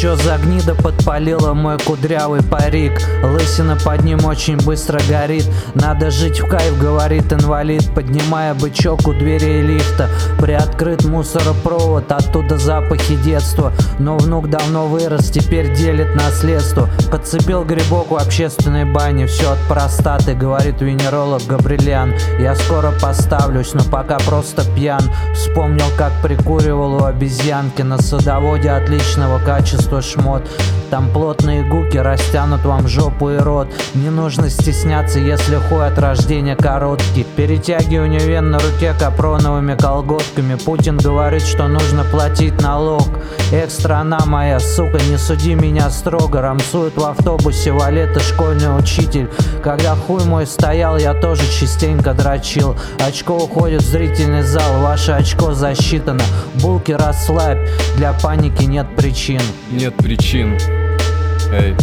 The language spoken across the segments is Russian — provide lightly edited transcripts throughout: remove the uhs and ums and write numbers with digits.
Чё за гнида подпалила мой кудрявый парик? Лысина под ним очень быстро горит. Надо жить в кайф, говорит инвалид, поднимая бычок у дверей лифта. Приоткрыт мусоропровод, оттуда запахи детства. Но внук давно вырос, теперь делит наследство. Подцепил грибок в общественной бане, все от простаты, говорит венеролог Габрилян. Я скоро поставлюсь, но пока просто пьян. Вспомнил, как прикуривал у обезьянки на садоводе отличного качества шмот. Там плотные гуки растянут вам жопу и рот. Не нужно стесняться, если хуй от рождения короткий. Перетягивание вен на руке капроновыми колготками. Путин говорит, что нужно платить налог. Эх, страна моя, сука, не суди меня строго. Рамсует в автобусе валет и школьный учитель. Когда хуй мой стоял, я тоже частенько дрочил. Очко уходит в зрительный зал, ваше очко засчитано. Булки расслабь, для паники нет причин. Нет причин. Эй.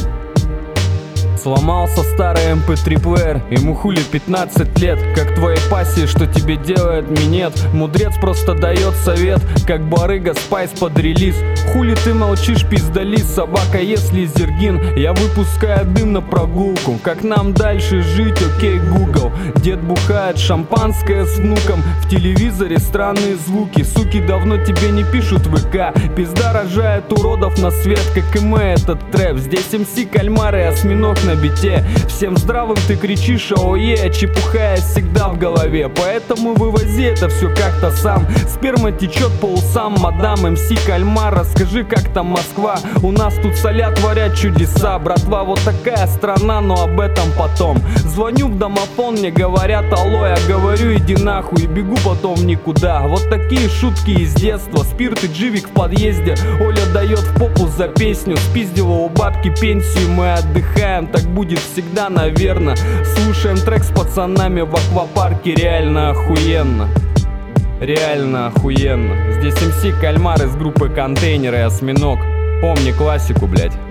Сломался старый MP3 плеер, ему хули 15 лет. Как твоей пассии, что тебе делает минет. Мудрец просто дает совет, как барыга спайс под релиз. Хули ты молчишь, пиздалис, собака, если Зергин. Я выпускаю дым на прогулку. Как нам дальше жить, окей, Google. Дед бухает шампанское с внуком. В телевизоре странные звуки. Суки давно тебе не пишут в ВК. Пизда рожает уродов на свет, как и мы этот трэп. Здесь МС кальмар и осьминог на бите. Всем здравым ты кричишь ОЕ, чепухая всегда в голове. Поэтому вывози это все как-то сам. Сперма течет по усам, мадам. МС кальмар, расскажи, как там Москва. У нас тут солят, творят чудеса. Братва, вот такая страна, но об этом потом. Звоню в домофон, мне говорят алло. Я говорю иди нахуй и бегу потом никуда. Вот такие шутки из детства. Спирт и дживик в подъезде. Оля дает в попу за песню. Спиздила у бабки пенсию, мы отдыхаем. Так будет всегда, наверно. Слушаем трек с пацанами в аквапарке. Реально охуенно. Реально охуенно. Здесь МС Кальмар из группы Контейнеры и Осьминог. Помни классику, блять.